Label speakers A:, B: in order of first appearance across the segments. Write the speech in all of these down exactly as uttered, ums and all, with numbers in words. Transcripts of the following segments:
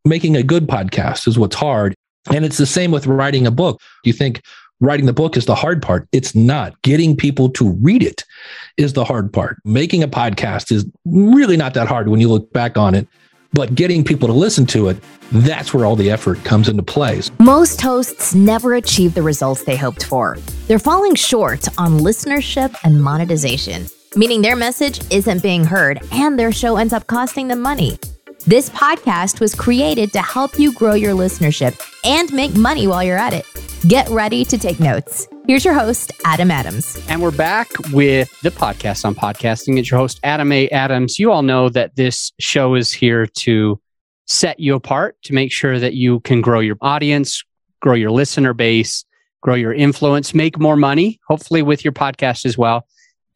A: making a good podcast is what's hard. And it's the same with writing a book. You think writing the book is the hard part. It's not. Getting people to read it is the hard part. Making a podcast is really not that hard when you look back on it. But getting people to listen to it, that's where all the effort comes into play.
B: Most hosts never achieve the results they hoped for. They're falling short on listenership and monetization, meaning their message isn't being heard and their show ends up costing them money. This podcast was created to help you grow your listenership and make money while you're at it. Get ready to take notes. Here's your host, Adam Adams.
C: And we're back with the podcast on podcasting. It's your host, Adam A. Adams. You all know that this show is here to set you apart, to make sure that you can grow your audience, grow your listener base, grow your influence, make more money, hopefully with your podcast as well.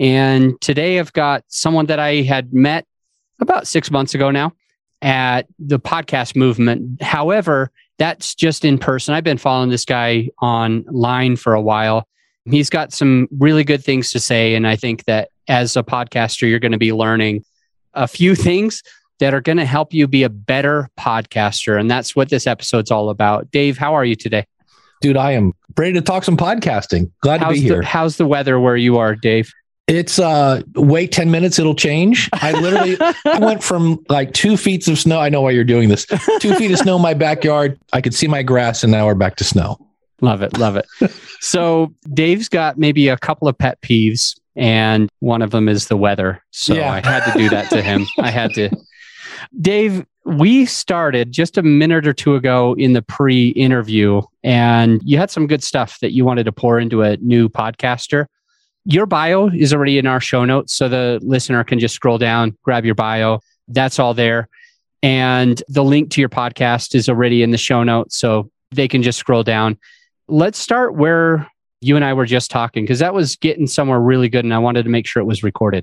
C: And today I've got someone that I had met about six months ago now at the podcast movement. However, that's just in person. I've been following this guy online for a while. He's got some really good things to say. And I think that as a podcaster, you're going to be learning a few things that are going to help you be a better podcaster. And that's what this episode's all about. Dave, how are you today?
A: Dude, I am ready to talk some podcasting. Glad
C: how's
A: to be here.
C: The, how's the weather where you are, Dave?
A: It's uh wait ten minutes, it'll change. I literally I went from like two feet of snow. I know why you're doing this. Two feet of snow in my backyard. I could see my grass, and now we're back to snow.
C: Love it. Love it. So Dave's got maybe a couple of pet peeves, and one of them is the weather. So yeah. I had to do that to him. I had to. Dave, we started just a minute or two ago in the pre-interview, and you had some good stuff that you wanted to pour into a new podcaster. Your bio is already in our show notes, so the listener can just scroll down, grab your bio. That's all there. And the link to your podcast is already in the show notes, so they can just scroll down. Let's start where you and I were just talking, because that was getting somewhere really good, and I wanted to make sure it was recorded.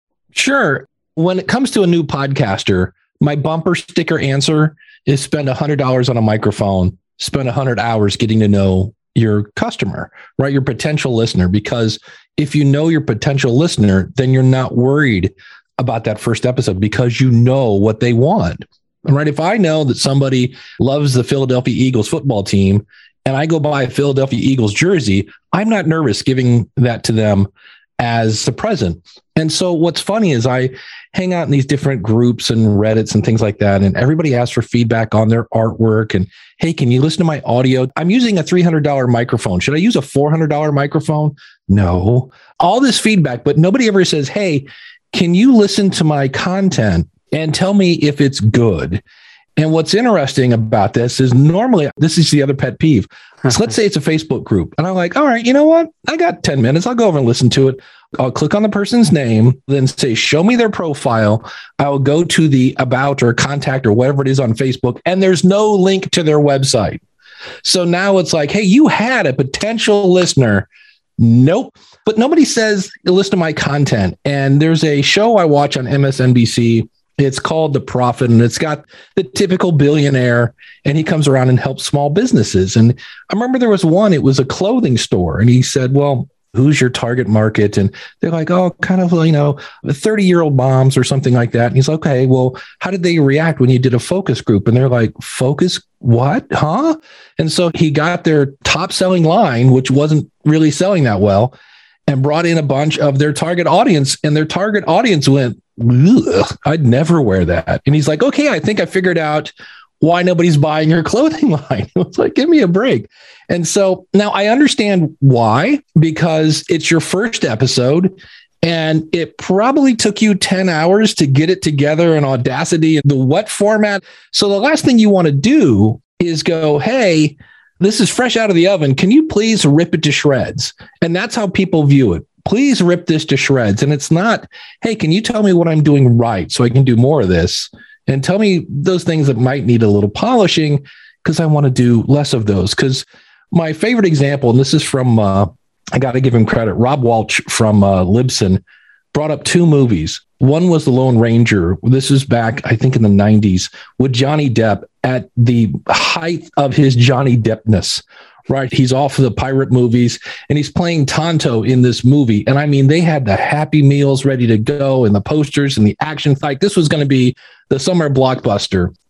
A: Sure. When it comes to a new podcaster, my bumper sticker answer is spend one hundred dollars on a microphone, spend one hundred hours getting to know your customer, right? Your potential listener. Because if you know your potential listener, then you're not worried about that first episode because you know what they want, right? If I know that somebody loves the Philadelphia Eagles football team and I go buy a Philadelphia Eagles jersey, I'm not nervous giving that to them as a present. And so what's funny is I hang out in these different groups and Reddits and things like that, and everybody asks for feedback on their artwork and, hey, can you listen to my audio? I'm using a three hundred dollars microphone. Should I use a four hundred dollars microphone? No. All this feedback, but nobody ever says, hey, can you listen to my content and tell me if it's good? And what's interesting about this is normally, this is the other pet peeve. So let's say it's a Facebook group. And I'm like, all right, you know what? I got ten minutes. I'll go over and listen to it. I'll click on the person's name, then say, show me their profile. I'll go to the about or contact or whatever it is on Facebook. And there's no link to their website. So now it's like, hey, you had a potential listener. Nope. But nobody says, listen to my content. And there's a show I watch on M S N B C. It's called The Prophet, and it's got the typical billionaire, and he comes around and helps small businesses. And I remember there was one, it was a clothing store, and he said, well, who's your target market? And they're like, oh, kind of, you know, thirty-year-old moms or something like that. And he's like, okay, well, how did they react when you did a focus group? And they're like, focus what? Huh? And so he got their top-selling line, which wasn't really selling that well, and brought in a bunch of their target audience, and their target audience went, ugh, I'd never wear that. And he's like, okay, I think I figured out why nobody's buying your clothing line. It's like, give me a break. And so now I understand why, because it's your first episode and it probably took you ten hours to get it together in Audacity and the what format. So the last thing you want to do is go, hey, this is fresh out of the oven. Can you please rip it to shreds? And that's how people view it. Please rip this to shreds. And it's not, hey, can you tell me what I'm doing right so I can do more of this? And tell me those things that might need a little polishing because I want to do less of those. Because my favorite example, and this is from, uh, I got to give him credit, Rob Walsh from uh, Libsyn brought up two movies. One was The Lone Ranger. This is back, I think, in the nineties with Johnny Depp at the height of his Johnny Deppness. Right. He's off of the pirate movies and he's playing Tonto in this movie. And I mean, they had the Happy Meals ready to go and the posters and the action fight. This was going to be the summer blockbuster.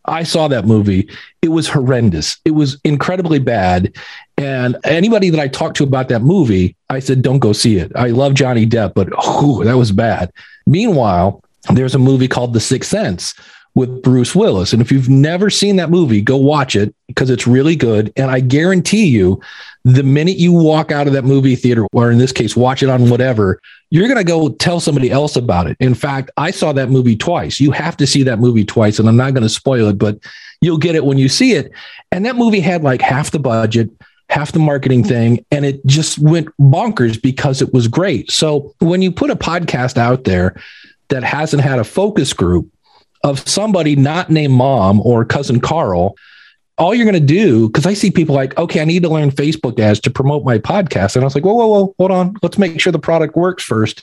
A: I saw that movie. It was horrendous. It was incredibly bad. And anybody that I talked to about that movie, I said, don't go see it. I love Johnny Depp, but oh, that was bad. Meanwhile, there's a movie called The Sixth Sense with Bruce Willis. And if you've never seen that movie, go watch it because it's really good. And I guarantee you, the minute you walk out of that movie theater, or in this case, watch it on whatever, you're going to go tell somebody else about it. In fact, I saw that movie twice. You have to see that movie twice. And I'm not going to spoil it, but you'll get it when you see it. And that movie had like half the budget, half the marketing thing, and it just went bonkers because it was great. So when you put a podcast out there that hasn't had a focus group of somebody not named Mom or Cousin Carl, all you're going to do, because I see people like, okay, I need to learn Facebook ads to promote my podcast. And I was like, whoa, whoa, whoa, hold on. Let's make sure the product works first.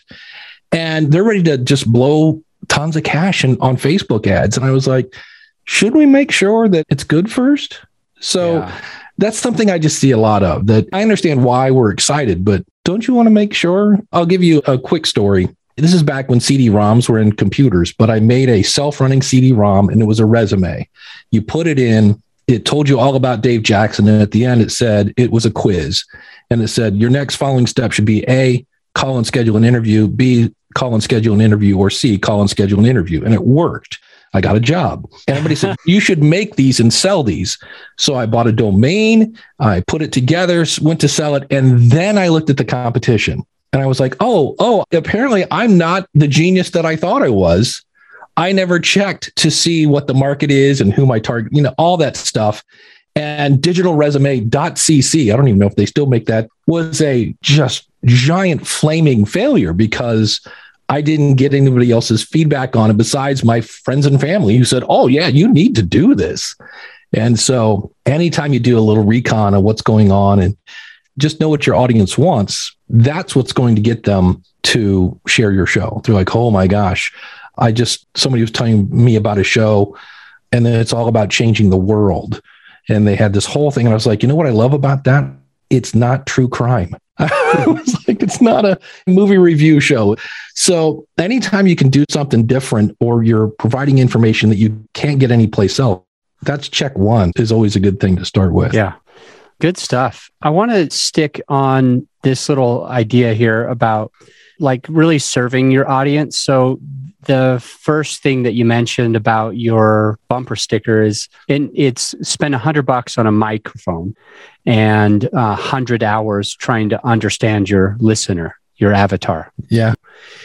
A: And they're ready to just blow tons of cash in, on Facebook ads. And I was like, should we make sure that it's good first? So yeah. That's something I just see a lot of. That I understand why we're excited, but don't you want to make sure? I'll give you a quick story. This is back when C D ROMs were in computers, but I made a self-running C D ROM and it was a resume. You put it in, it told you all about Dave Jackson. And at the end, it said it was a quiz. And it said, your next following step should be A, call and schedule an interview, B, call and schedule an interview, or C, call and schedule an interview. And it worked. I got a job. And everybody said, you should make these and sell these. So I bought a domain, I put it together, went to sell it. And then I looked at the competition and I was like, oh, oh, apparently I'm not the genius that I thought I was. I never checked to see what the market is and who my target, you know, all that stuff. And digital resume dot c c, I don't even know if they still make that, was a just giant flaming failure because I didn't get anybody else's feedback on it besides my friends and family who said, oh, yeah, you need to do this. And so anytime you do a little recon of what's going on and just know what your audience wants, that's what's going to get them to share your show. They're like, oh, my gosh. I just, somebody was telling me about a show and then it's all about changing the world. And they had this whole thing. And I was like, you know what I love about that? It's not true crime. I was like, it's not a movie review show. So anytime you can do something different or you're providing information that you can't get anyplace else, that's check one is always a good thing to start with.
C: Yeah. Good stuff. I want to stick on this little idea here about like really serving your audience. So the first thing that you mentioned about your bumper sticker is in, it's spend a hundred bucks on a microphone and a hundred hours trying to understand your listener, your avatar.
A: Yeah.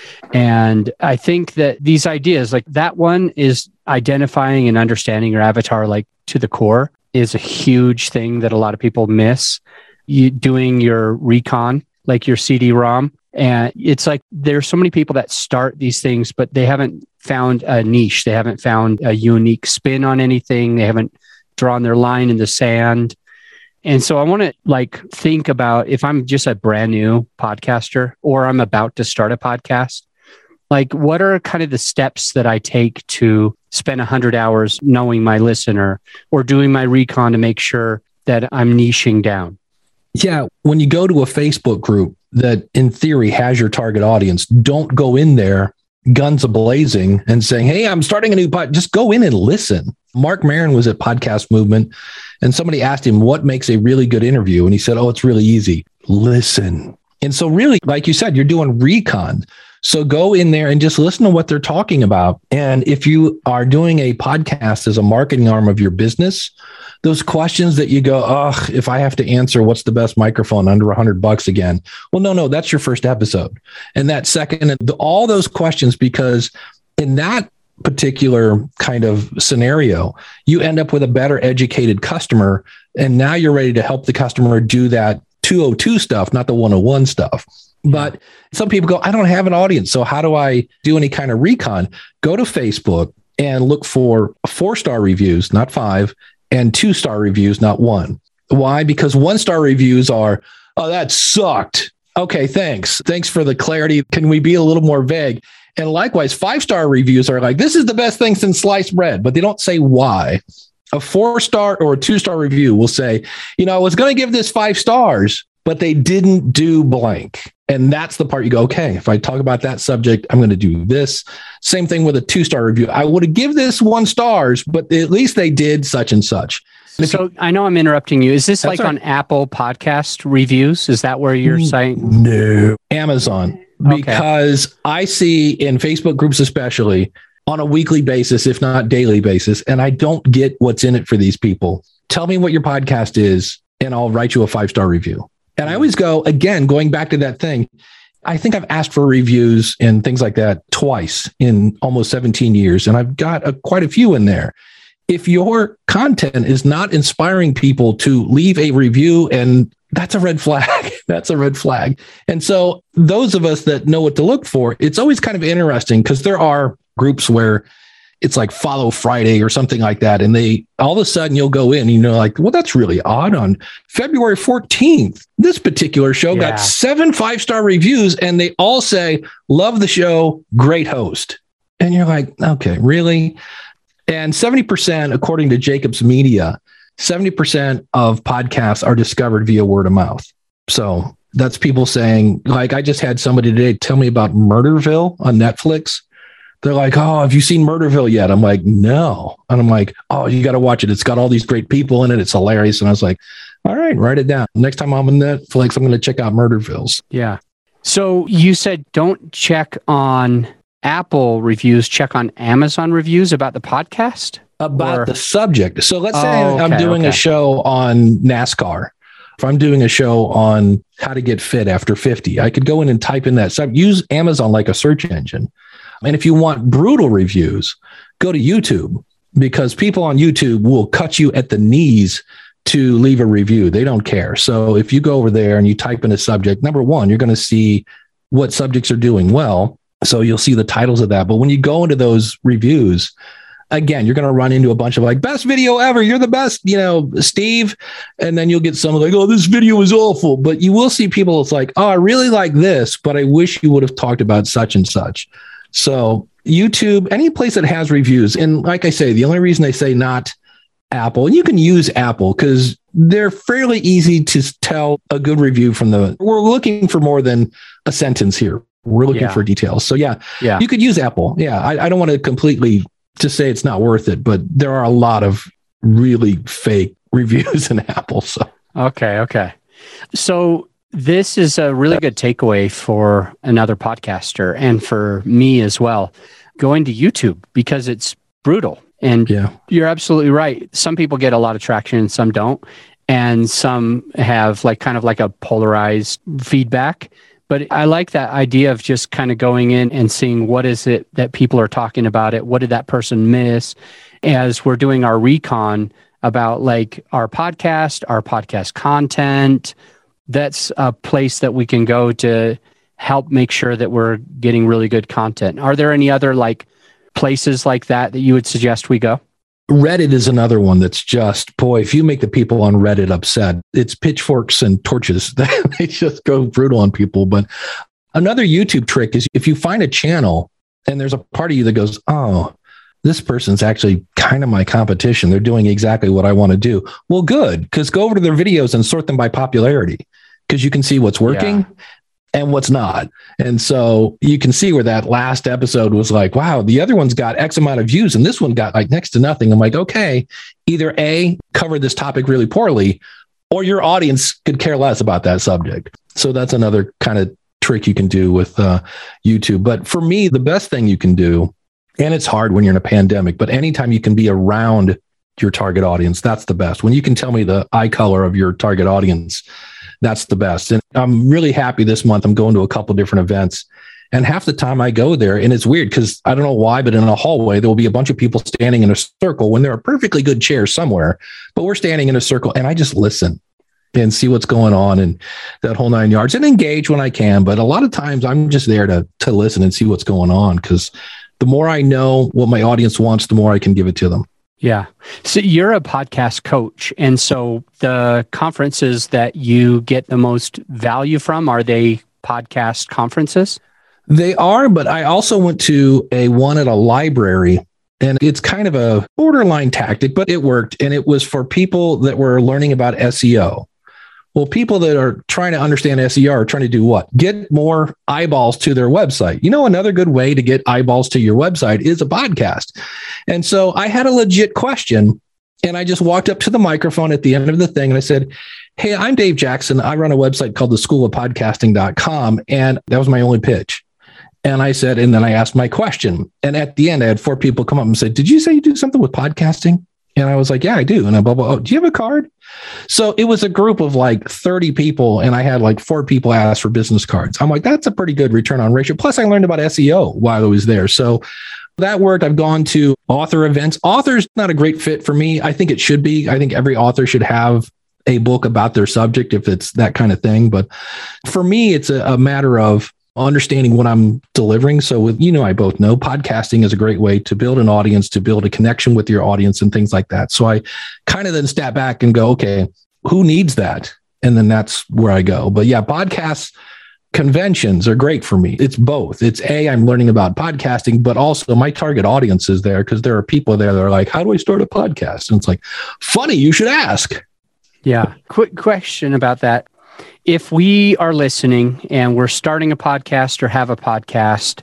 C: And I think that these ideas, like that one is identifying and understanding your avatar, like to the core, is a huge thing that a lot of people miss. You doing your recon, like your C D ROM. And it's like there's so many people that start these things, but they haven't found a niche. They haven't found a unique spin on anything. They haven't drawn their line in the sand. And so I want to like think about if I'm just a brand new podcaster or I'm about to start a podcast, like what are kind of the steps that I take to spend one hundred hours knowing my listener or doing my recon to make sure that I'm niching down?
A: Yeah. When you go to a Facebook group that in theory has your target audience, don't go in there guns a-blazing and saying, hey, I'm starting a new pod. Just go in and listen. Mark Maron was at Podcast Movement and somebody asked him what makes a really good interview. And he said, oh, it's really easy. Listen. And so really, like you said, you're doing recon. So go in there and just listen to what they're talking about. And if you are doing a podcast as a marketing arm of your business, those questions that you go, oh, if I have to answer, what's the best microphone under a hundred bucks again? Well, no, no, that's your first episode. And that second, all those questions, because in that particular kind of scenario, you end up with a better educated customer. And now you're ready to help the customer do that two oh two stuff, not the one oh one stuff. But some people go, I don't have an audience. So how do I do any kind of recon? Go to Facebook and look for four-star reviews, not five, and two-star reviews, not one. Why? Because one-star reviews are, oh, that sucked. Okay, thanks. Thanks for the clarity. Can we be a little more vague? And likewise, five-star reviews are like, this is the best thing since sliced bread, but they don't say why. A four-star or a two-star review will say, you know, I was going to give this five stars, but they didn't do blank. And that's the part you go, okay, if I talk about that subject, I'm going to do this. Same thing with a two-star review. I would have give this one stars, but at least they did such and such. And
C: so
A: you,
C: I know I'm interrupting you. Is this like
A: right.
C: on Apple Podcast reviews? Is that where you're saying?
A: No. Amazon. Because okay. I see in Facebook groups especially on a weekly basis, if not daily basis, and I don't get what's in it for these people. Tell me what your podcast is, and I'll write you a five-star review. And I always go, again, going back to that thing, I think I've asked for reviews and things like that twice in almost seventeen years, and I've got a, quite a few in there. If your content is not inspiring people to leave a review, and that's a red flag, that's a red flag. And so those of us that know what to look for, it's always kind of interesting because there are groups where it's like Follow Friday or something like that. And they all of a sudden you'll go in, you know, like, well, that's really odd. On February fourteenth, this particular show yeah. got seven five-star reviews and they all say, love the show, great host. And you're like, okay, really? And seventy percent, according to Jacobs Media, seventy percent of podcasts are discovered via word of mouth. So that's people saying, like, I just had somebody today tell me about Murderville on Netflix. They're like, oh, have you seen Murderville yet? I'm like, no. And I'm like, oh, you got to watch it. It's got all these great people in it. It's hilarious. And I was like, all right, write it down. Next time I'm on Netflix, I'm going to check out Murdervilles.
C: Yeah. So you said don't check on Apple reviews, check on Amazon reviews about the podcast?
A: About or? the subject. So let's say
C: oh, okay,
A: I'm doing
C: okay.
A: a show on NASCAR. If I'm doing a show on how to get fit after fifty, I could go in and type in that sub, use Amazon like a search engine. And if you want brutal reviews, go to YouTube, because people on YouTube will cut you at the knees to leave a review. They don't care. So if you go over there and you type in a subject, number one, you're going to see what subjects are doing well. So you'll see the titles of that. But when you go into those reviews, again, you're going to run into a bunch of like, best video ever. You're the best, you know, Steve. And then you'll get some like, oh, this video is awful. But you will see people, it's like, oh, I really like this, but I wish you would have talked about such and such. So YouTube, any place that has reviews. And like I say, the only reason they say not Apple, and you can use Apple because they're fairly easy to tell a good review from the, we're looking for more than a sentence here. We're looking
C: yeah.
A: for details. So yeah,
C: yeah,
A: you could use Apple. Yeah. I, I don't want to completely just say it's not worth it, but there are a lot of really fake reviews in Apple. So,
C: okay. Okay. So this is a really good takeaway for another podcaster and for me as well, going to YouTube, because it's brutal. And
A: yeah.
C: you're absolutely right. Some people get a lot of traction and some don't. And some have like kind of like a polarized feedback. But I like that idea of just kind of going in and seeing what is it that people are talking about it. What did that person miss? As we're doing our recon about like our podcast, our podcast content, that's a place that we can go to help make sure that we're getting really good content. Are there any other like places like that that you would suggest we go?
A: Reddit is another one that's just, boy, if you make the people on Reddit upset, it's pitchforks and torches. They just go brutal on people. But another YouTube trick is if you find a channel and there's a part of you that goes, oh, this person's actually kind of my competition. They're doing exactly what I want to do. Well, good, because go over to their videos and sort them by popularity, because you can see what's working. Yeah. And what's not. And so you can see where that last episode was like, wow, the other one's got X amount of views and this one got like next to nothing. I'm like, okay, either A, cover this topic really poorly, or your audience could care less about that subject. So that's another kind of trick you can do with uh, YouTube. But for me, the best thing you can do, and it's hard when you're in a pandemic, but anytime you can be around your target audience, that's the best. When you can tell me the eye color of your target audience, that's the best. And I'm really happy this month. I'm going to a couple different events, and half the time I go there, and it's weird because I don't know why, but in a hallway, there will be a bunch of people standing in a circle when there are perfectly good chairs somewhere, but we're standing in a circle and I just listen and see what's going on and that whole nine yards and engage when I can. But a lot of times I'm just there to, to listen and see what's going on, because the more I know what my audience wants, the more I can give it to them.
C: Yeah. So you're a podcast coach. And so the conferences that you get the most value from, are they podcast conferences?
A: They are, but I also went to a one at a library, and it's kind of a borderline tactic, but it worked. And it was for people that were learning about S E O, Well, people that are trying to understand S E O are trying to do what? Get more eyeballs to their website. You know, another good way to get eyeballs to your website is a podcast. And so I had a legit question, and I just walked up to the microphone at the end of the thing and I said, hey, I'm Dave Jackson. I run a website called the school of podcasting dot com. And that was my only pitch. And I said, and then I asked my question. And at the end, I had four people come up and say, did you say you do something with podcasting? And I was like, yeah, I do. And I blah, blah, oh, do you have a card? So it was a group of like thirty people. And I had like four people ask for business cards. I'm like, that's a pretty good return on ratio. Plus I learned about S E O while I was there. So that worked. I've gone to author events. Author's not a great fit for me. I think it should be. I think every author should have a book about their subject if it's that kind of thing. But for me, it's a, a matter of understanding what I'm delivering. So with, you know, I both know podcasting is a great way to build an audience, to build a connection with your audience and things like that. So I kind of then step back and go, okay, who needs that? And then that's where I go. But yeah, podcasts, conventions are great for me. It's both. It's A, I'm learning about podcasting, but also my target audience is there because there are people there that are like, how do I start a podcast? And it's like, funny, you should ask.
C: Yeah. Quick question about that. If we are listening and we're starting a podcast or have a podcast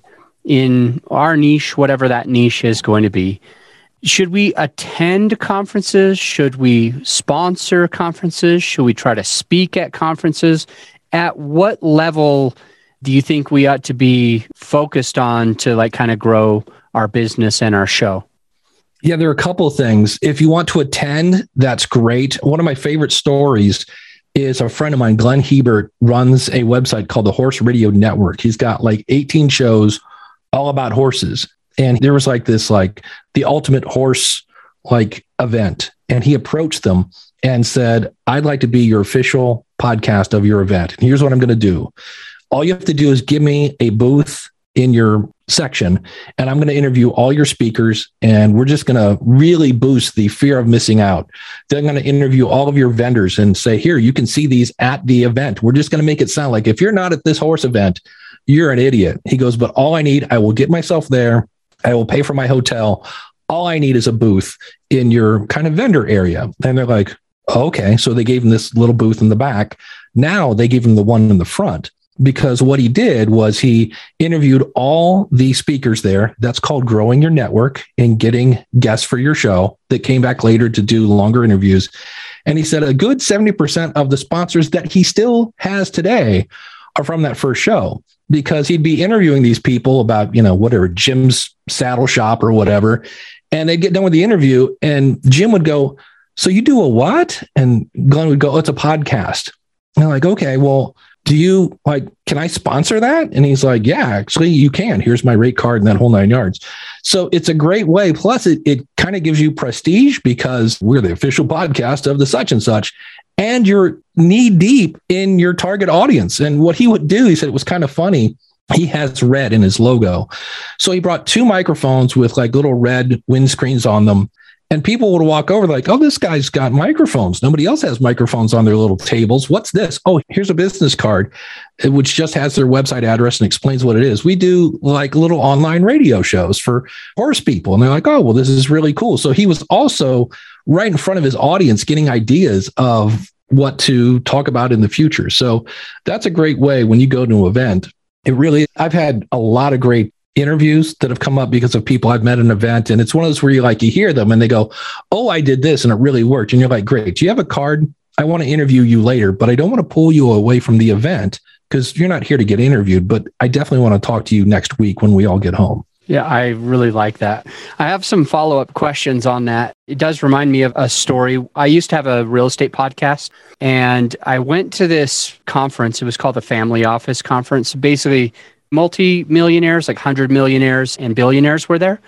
C: in our niche, whatever that niche is going to be, should we attend conferences? Should we sponsor conferences? Should we try to speak at conferences? At what level do you think we ought to be focused on to like kind of grow our business and our show?
A: Yeah, there are a couple of things. If you want to attend, that's great. One of my favorite stories is a friend of mine, Glenn Hebert, runs a website called the Horse Radio Network. He's got like eighteen shows all about horses. And there was like this, like the ultimate horse like event. And he approached them and said, I'd like to be your official podcast of your event. And here's what I'm going to do. All you have to do is give me a booth in your section, and I'm going to interview all your speakers, and we're just going to really boost the fear of missing out. Then I'm going to interview all of your vendors and say, here, you can see these at the event. We're just going to make it sound like if you're not at this horse event, you're an idiot. He goes, but all I need, I will get myself there. I will pay for my hotel. All I need is a booth in your kind of vendor area. And they're like, okay. So they gave him this little booth in the back. Now they gave him the one in the front. Because what he did was he interviewed all the speakers there. That's called growing your network and getting guests for your show that came back later to do longer interviews. And he said a good seventy percent of the sponsors that he still has today are from that first show, because he'd be interviewing these people about, you know, whatever, Jim's saddle shop or whatever. And they'd get done with the interview and Jim would go, so you do a what? And Glenn would go, oh, it's a podcast. And they're like, okay, well, do you like, can I sponsor that? And he's like, yeah, actually you can. Here's my rate card and that whole nine yards. So it's a great way. Plus it, it kind of gives you prestige because we're the official podcast of the such and such, and you're knee deep in your target audience. And what he would do, he said it was kind of funny. He has red in his logo. So he brought two microphones with like little red windscreens on them. And people would walk over like, oh, this guy's got microphones. Nobody else has microphones on their little tables. What's this? Oh, here's a business card, which just has their website address and explains what it is. We do like little online radio shows for horse people. And they're like, oh, well, this is really cool. So he was also right in front of his audience getting ideas of what to talk about in the future. So that's a great way when you go to an event. It really, I've had a lot of great interviews that have come up because of people I've met at an event. And it's one of those where you like, you hear them and they go, oh, I did this and it really worked. And you're like, great. Do you have a card? I want to interview you later, but I don't want to pull you away from the event because you're not here to get interviewed, but I definitely want to talk to you next week when we all get home.
C: Yeah, I really like that. I have some follow-up questions on that. It does remind me of a story. I used to have a real estate podcast, and I went to this conference. It was called the Family Office Conference. Basically, multi-millionaires, like one hundred millionaires and billionaires were there.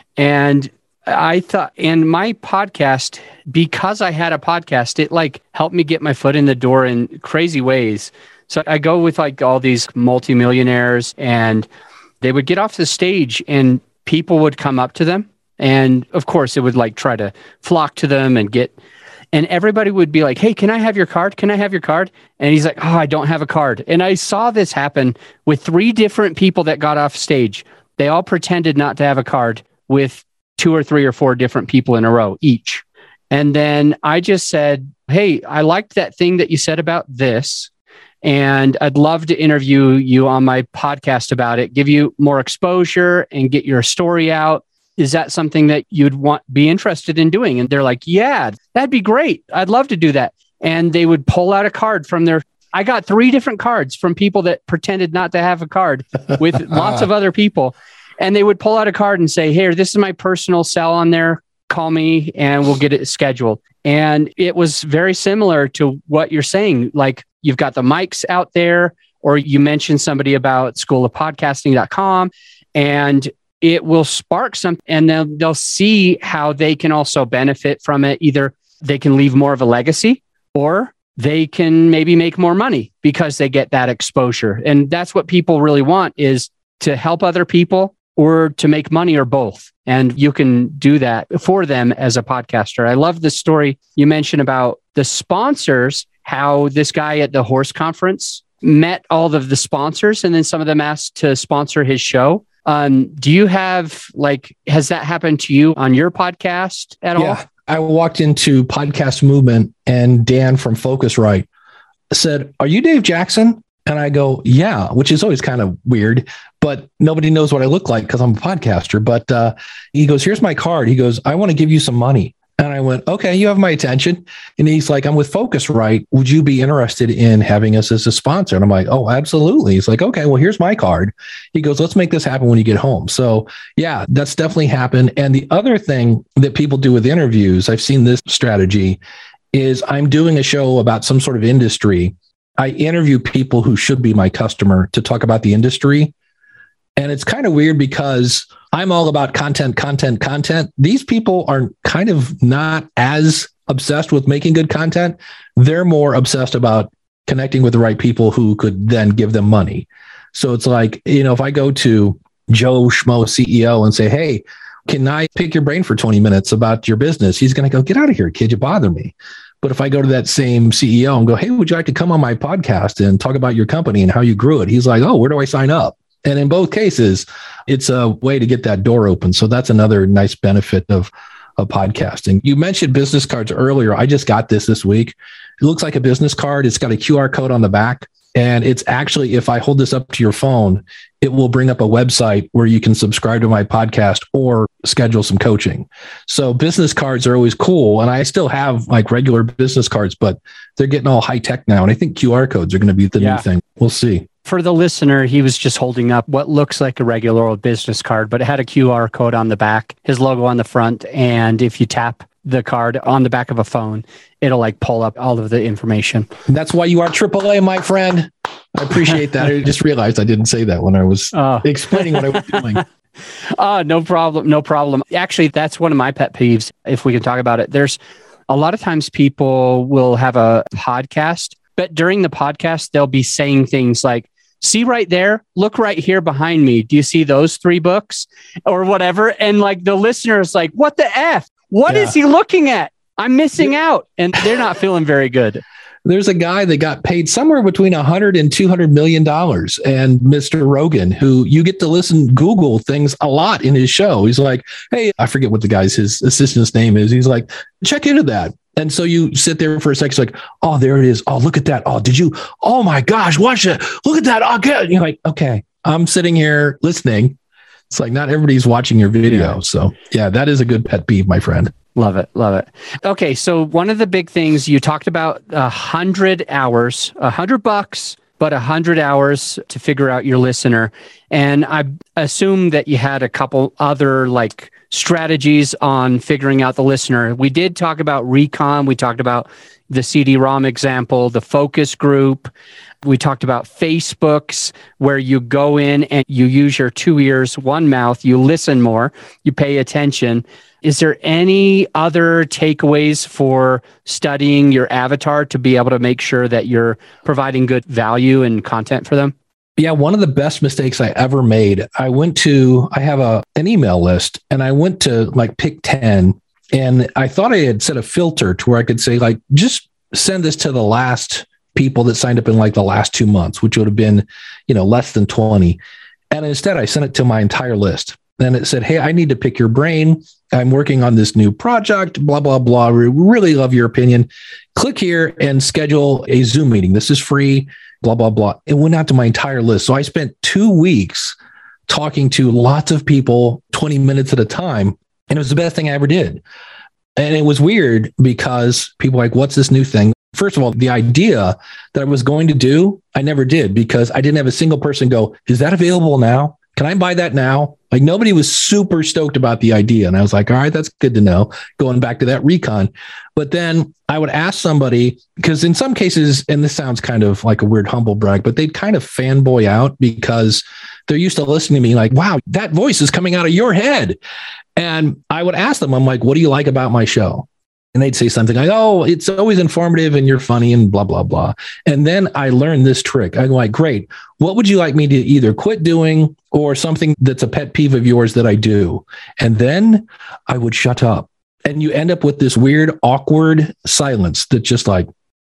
C: And I thought, and my podcast, because I had a podcast, it like helped me get my foot in the door in crazy ways. So I go with like all these multi-millionaires, and they would get off the stage and people would come up to them. And of course it would like try to flock to them and get, and everybody would be like, hey, can I have your card? Can I have your card? And he's like, oh, I don't have a card. And I saw this happen with three different people that got off stage. They all pretended not to have a card with two or three or four different people in a row each. And then I just said, hey, I liked that thing that you said about this. And I'd love to interview you on my podcast about it, give you more exposure and get your story out. Is that something that you'd want be interested in doing? And they're like, yeah, that'd be great. I'd love to do that. And they would pull out a card from their, I got three different cards from people that pretended not to have a card with lots of other people. And they would pull out a card and say, here, this is my personal cell on there. Call me and we'll get it scheduled. And it was very similar to what you're saying. Like you've got the mics out there, or you mentioned somebody about school of podcasting dot com, and it will spark something, and they'll, they'll see how they can also benefit from it. Either they can leave more of a legacy, or they can maybe make more money because they get that exposure. And that's what people really want, is to help other people or to make money, or both. And you can do that for them as a podcaster. I love the story you mentioned about the sponsors, how this guy at the horse conference met all of the sponsors, and then some of them asked to sponsor his show. Um, do you have, like, has that happened to you on your podcast at all?
A: Yeah, I walked into Podcast Movement and Dan from Focusrite said, "Are you Dave Jackson?" And I go, "Yeah," which is always kind of weird, but nobody knows what I look like because I'm a podcaster. But uh, he goes, "Here's my card." He goes, "I want to give you some money." And I went, "Okay, you have my attention." And he's like, "I'm with Focusrite. Would you be interested in having us as a sponsor?" And I'm like, "Oh, absolutely." He's like, "Okay, well, here's my card." He goes, "Let's make this happen when you get home." So yeah, that's definitely happened. And the other thing that people do with interviews, I've seen this strategy, is I'm doing a show about some sort of industry. I interview people who should be my customer to talk about the industry. And it's kind of weird because I'm all about content, content, content. These people are kind of not as obsessed with making good content. They're more obsessed about connecting with the right people who could then give them money. So it's like, you know, if I go to Joe Schmo, C E O, and say, "Hey, can I pick your brain for twenty minutes about your business?" He's going to go, "Get out of here, kid. You bother me." But if I go to that same C E O and go, "Hey, would you like to come on my podcast and talk about your company and how you grew it?" He's like, "Oh, where do I sign up?" And in both cases, it's a way to get that door open. So that's another nice benefit of, of podcasting. You mentioned business cards earlier. I just got this this week. It looks like a business card. It's got a Q R code on the back. And it's actually, if I hold this up to your phone, it will bring up a website where you can subscribe to my podcast or schedule some coaching. So business cards are always cool. And I still have like regular business cards, but they're getting all high tech now. And I think Q R codes are going to be the yeah. new thing. We'll see.
C: For the listener, he was just holding up what looks like a regular old business card, but it had a Q R code on the back, his logo on the front. And if you tap the card on the back of a phone, it'll like pull up all of the information.
A: That's why you are triple A, my friend. I appreciate that. I just realized I didn't say that when I was uh, explaining what I was doing.
C: Uh, no problem. No problem. Actually, that's one of my pet peeves, if we can talk about it. There's a lot of times people will have a podcast, but during the podcast, they'll be saying things like, "See right there, look right here behind me. Do you see those three books?" Or whatever. And like the listener is like, "What the F? What yeah. is he looking at? I'm missing out." And they're not feeling very good.
A: There's a guy that got paid somewhere between one hundred and two hundred million dollars. And Mister Rogan, who you get to listen, Google things a lot in his show. He's like, "Hey," I forget what the guy's, his assistant's name is. He's like, "Check into that." And so you sit there for a second, it's like, "Oh, there it is. Oh, look at that. Oh, did you? Oh my gosh, watch it. Look at that. Oh, good." And you're like, okay, I'm sitting here listening. It's like not everybody's watching your video. Yeah. So yeah, that is a good pet peeve, my friend.
C: Love it. Love it. Okay. So one of the big things you talked about, a hundred hours, a hundred bucks, but a hundred hours to figure out your listener. And I assume that you had a couple other like strategies on figuring out the listener. We did talk about Recon. We talked about the C D ROM example, the focus group. We talked about Facebooks, where you go in and you use your two ears, one mouth, you listen more, you pay attention. Is there any other takeaways for studying your avatar to be able to make sure that you're providing good value and content for them?
A: Yeah, one of the best mistakes I ever made, I went to, I have a an email list, and I went to like pick ten, and I thought I had set a filter to where I could say like, just send this to the last people that signed up in like the last two months, which would have been, you know, less than twenty. And instead I sent it to my entire list. then it said, hey, I need to pick your brain. I'm working on this new project, blah, blah, blah. We really love your opinion. Click here and schedule a Zoom meeting. This is free, blah, blah, blah. It went out to my entire list. So I spent two weeks talking to lots of people, twenty minutes at a time. And it was the best thing I ever did. And it was weird because people were like, what's this new thing? First of all, the idea that I was going to do, I never did because I didn't have a single person go, is that available now? Can I buy that now? Like nobody was super stoked about the idea. And I was like, all right, that's good to know. Going back to that recon. But then I would ask somebody, because in some cases, and this sounds kind of like a weird humble brag, but they'd kind of fanboy out because they're used to listening to me like, wow, that voice is coming out of your head. And I would ask them, I'm like, what do you like about my show? And they'd say something like, oh, it's always informative and you're funny and blah, blah, blah. And then I learned this trick. I'm like, great. What would you like me to either quit doing or something that's a pet peeve of yours that I do? And then I would shut up. And you end up with this weird, awkward silence that just like,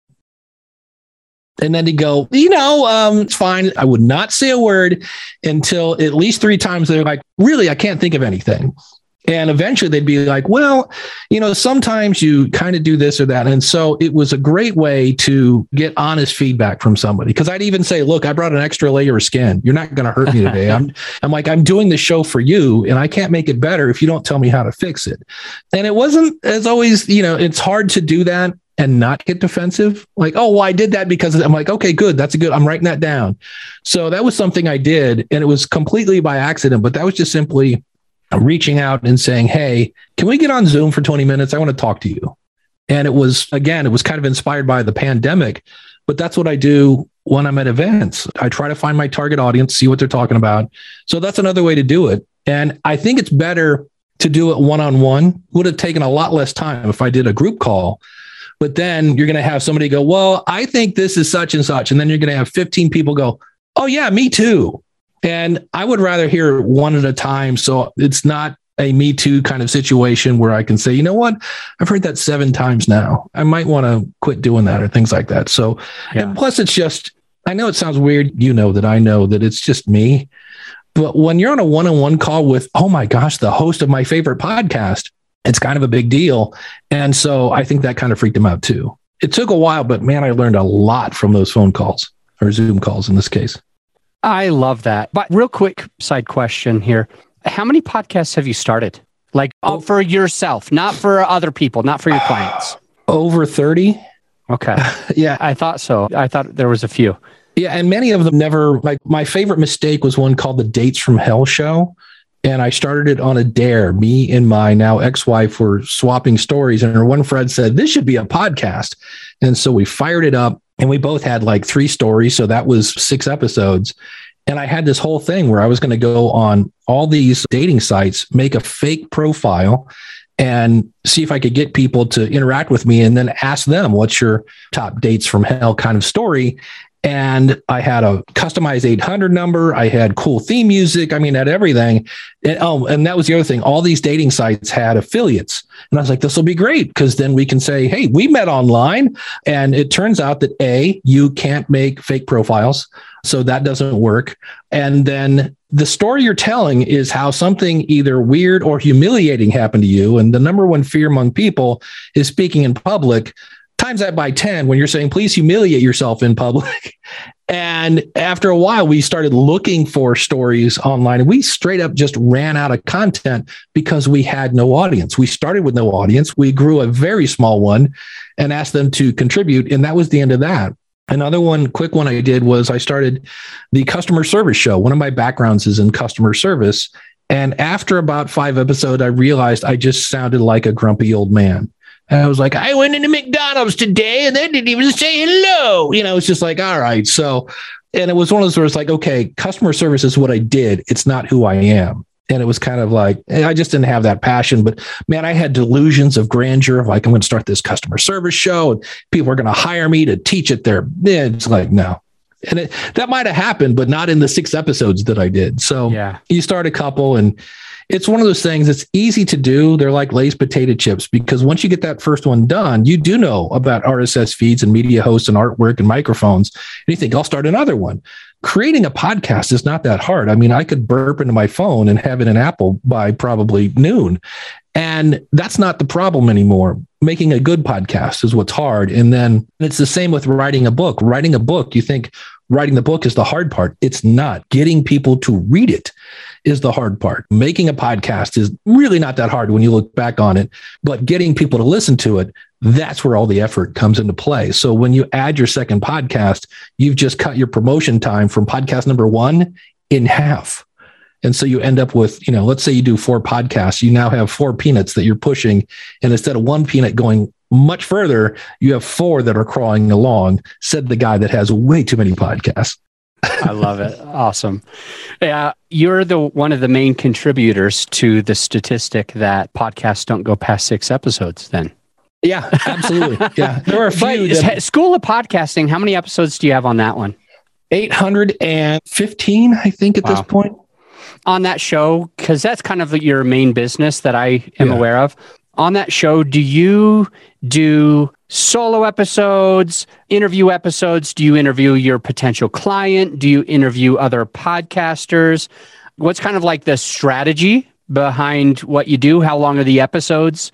A: and then to go, you know, um, it's fine. I would not say a word until at least three times they're like, really, I can't think of anything. And eventually they'd be like, well, you know, sometimes you kind of do this or that. And so it was a great way to get honest feedback from somebody. Because I'd even say, look, I brought an extra layer of skin. You're not going to hurt me today. I'm, I'm like, I'm doing the show for you and I can't make it better if you don't tell me how to fix it. And it wasn't, as always, you know, it's hard to do that and not get defensive. Like, oh, well, I did that because I'm like, okay, good. That's a good, I'm writing that down. So that was something I did. And it was completely by accident, but that was just simply reaching out and saying, hey, can we get on Zoom for twenty minutes? I want to talk to you. And it was, again, it was kind of inspired by the pandemic, but that's what I do when I'm at events. I try to find my target audience, see what they're talking about. So that's another way to do it. And I think it's better to do it one-on-one. Would have taken a lot less time if I did a group call. But then you're going to have somebody go, well, I think this is such and such. And then you're going to have fifteen people go, oh yeah, me too. And I would rather hear one at a time. So it's not a Me Too kind of situation where I can say, you know what, I've heard that seven times now. I might want to quit doing that or things like that. So, yeah. And plus it's just, I know it sounds weird. You know that I know that it's just me. But when you're on a one-on-one call with, oh my gosh, the host of my favorite podcast, it's kind of a big deal. And so I think that kind of freaked him out too. It took a while, but man, I learned a lot from those phone calls or Zoom calls in this case.
C: I love that. But real quick side question here. How many podcasts have you started? Like oh, for yourself, not for other people, not for your clients?
A: Over thirty.
C: Okay.
A: Yeah.
C: I thought so. I thought there was a few.
A: Yeah. And many of them never, like my favorite mistake was one called the Dates from Hell Show. And I started it on a dare. Me and my now ex-wife were swapping stories. And her one friend said, this should be a podcast. And so we fired it up. And we both had like three stories. So that was six episodes. And I had this whole thing where I was going to go on all these dating sites, make a fake profile and see if I could get people to interact with me and then ask them, what's your top dates from hell kind of story? And I had a customized eight hundred number. I had cool theme music. I mean, I had everything. And, oh, and that was the other thing. All these dating sites had affiliates. And I was like, this will be great because then we can say, hey, we met online. And it turns out that A, you can't make fake profiles. So that doesn't work. And then the story you're telling is how something either weird or humiliating happened to you. And the number one fear among people is speaking in public. Times that by ten when you're saying, please humiliate yourself in public. And after a while, we started looking for stories online and we straight up just ran out of content because we had no audience. We started with no audience. We grew a very small one and asked them to contribute. And that was the end of that. Another one, quick one I did was I started the customer service show. One of my backgrounds is in customer service. And after about five episodes, I realized I just sounded like a grumpy old man. And I was like, I went into McDonald's today and they didn't even say hello. You know, it's just like, all right. So, and it was one of those where it's like, okay, customer service is what I did. It's not who I am. And it was kind of like, I just didn't have that passion, but man, I had delusions of grandeur of like, I'm going to start this customer service show and people are going to hire me to teach it there. It's like, no. And it, that might've happened, but not in the six episodes that I did. So yeah, you start a couple and it's one of those things that's easy to do. They're like Lay's potato chips because once you get that first one done, you do know about R S S feeds and media hosts and artwork and microphones. And you think, I'll start another one. creating a podcast is not that hard. I mean, I could burp into my phone and have it in Apple by probably noon. And that's not the problem anymore. Making a good podcast is what's hard. And then it's the same with writing a book. Writing a book, you think writing the book is the hard part. It's not. Getting people to read it is the hard part. Making a podcast is really not that hard when you look back on it, but getting people to listen to it, that's where all the effort comes into play. So when you add your second podcast, you've just cut your promotion time from podcast number one in half. And so you end up with, you know, let's say you do four podcasts, you now have four peanuts that you're pushing. And instead of one peanut going much further, you have four that are crawling along, said the guy that has way too many podcasts.
C: I love it. Awesome. Yeah, you're the one of the main contributors to the statistic that podcasts don't go past six episodes then.
A: Yeah, absolutely. Yeah. There are a few.
C: But
A: that,
C: School of Podcasting, how many episodes do you have on that one?
A: eight hundred fifteen, I think, at wow. this point.
C: On that show, because that's kind of your main business that I am
A: yeah.
C: aware of. On that show, do you do solo episodes, interview episodes? Do you interview your potential client? Do you interview other podcasters? What's kind of like the strategy behind what you do? How long are the episodes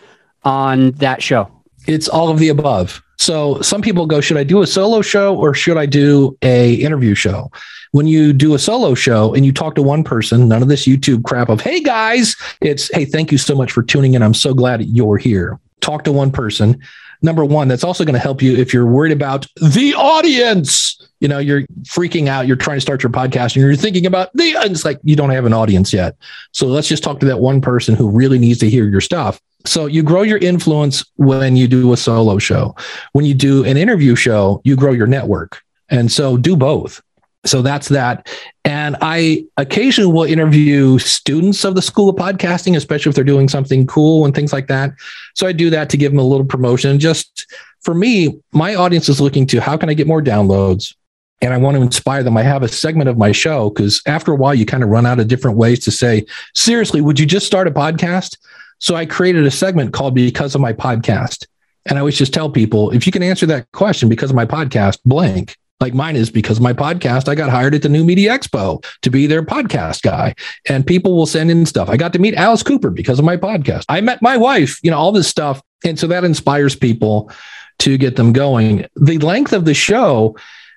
C: on that show?
A: It's all of the above. So some people go, should I do a solo show or should I do a interview show? When you do a solo show and you talk to one person, none of this YouTube crap of, hey guys, it's, hey, thank you so much for tuning in. I'm so glad you're here. Talk to one person. Number one, that's also going to help you if you're worried about the audience. You know, you're freaking out. You're trying to start your podcast and you're thinking about the, and it's like, you don't have an audience yet. So let's just talk to that one person who really needs to hear your stuff. So you grow your influence when you do a solo show. When you do an interview show, you grow your network. And so do both. So that's that. And I occasionally will interview students of the School of Podcasting, especially if they're doing something cool and things like that. So I do that to give them a little promotion. Just for me, my audience is looking to how can I get more downloads? And I want to inspire them. I have a segment of my show because after a while, you kind of run out of different ways to say, seriously, would you just start a podcast? So I created a segment called Because of My Podcast. And I always just tell people, if you can answer that question because of my podcast, blank. Like mine is because of my podcast, I got hired at the New Media Expo to be their podcast guy. And people will send in stuff. I got to meet Alice Cooper because of my podcast. I met my wife, you know, all this stuff. And so that inspires people to get them going. The length of the show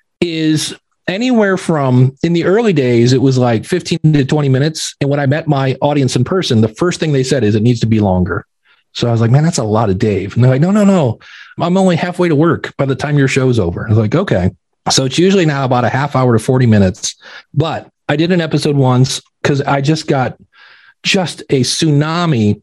A: is anywhere from, in the early days, it was like fifteen to twenty minutes. And when I met my audience in person, the first thing they said is it needs to be longer. So I was like, man, that's a lot of Dave. And they're like, no, no, no. I'm only halfway to work by the time your show's over. I was like, okay. So it's usually now about a half hour to forty minutes. But I did an episode once because I just got just a tsunami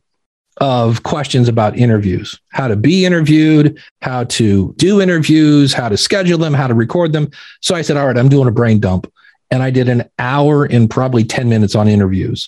A: of questions about interviews, how to be interviewed, how to do interviews, how to schedule them, how to record them. So I said, all right, I'm doing a brain dump. And I did an hour and probably ten minutes on interviews.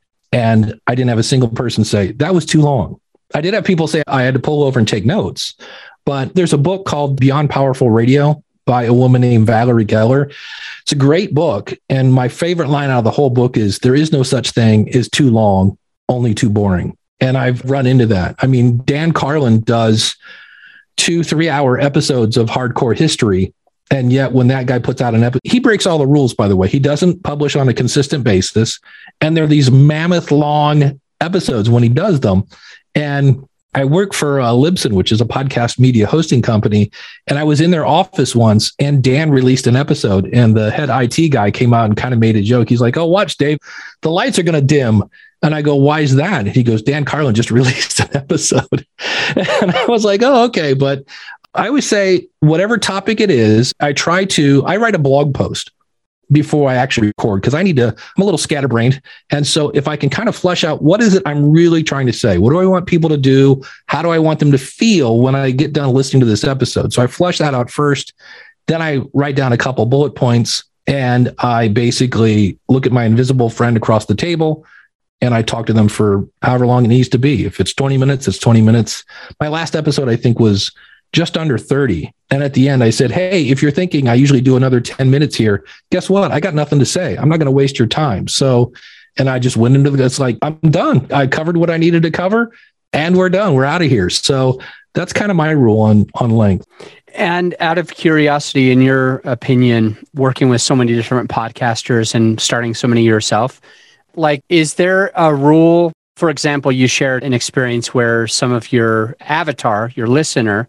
A: And I didn't have a single person say, that was too long. I did have people say I had to pull over and take notes. But there's a book called Beyond Powerful Radio by a woman named Valerie Geller. It's a great book. And my favorite line out of the whole book is, there is no such thing as too long, only too boring. And I've run into that. I mean, Dan Carlin does two, three hour episodes of hardcore history. And yet when that guy puts out an episode, he breaks all the rules, by the way. He doesn't publish on a consistent basis. And there are these mammoth long episodes when he does them. And I work for uh, Libsyn, which is a podcast media hosting company. And I was in their office once and Dan released an episode and the head I T guy came out and kind of made a joke. He's like, oh, watch, Dave, the lights are going to dim. And I go, why is that? And he goes, Dan Carlin just released an episode. And I was like, oh, okay. But I always say, whatever topic it is, I try to, I write a blog post before I actually record because I need to, I'm a little scatterbrained. And so if I can kind of flesh out, what is it I'm really trying to say? What do I want people to do? How do I want them to feel when I get done listening to this episode? So I flesh that out first. Then I write down a couple bullet points and I basically look at my invisible friend across the table and I talk to them for however long it needs to be. If it's twenty minutes, it's twenty minutes. My last episode, I think, was just under thirty. And at the end, I said, hey, if you're thinking I usually do another ten minutes here, guess what? I got nothing to say. I'm not going to waste your time. So, and I just went into the, it's like, I'm done. I covered what I needed to cover and we're done. We're out of here. So that's kind of my rule on, on length.
C: And out of curiosity, in your opinion, working with so many different podcasters and starting so many yourself, like, is there a rule? For example, you shared an experience where some of your avatar, your listener,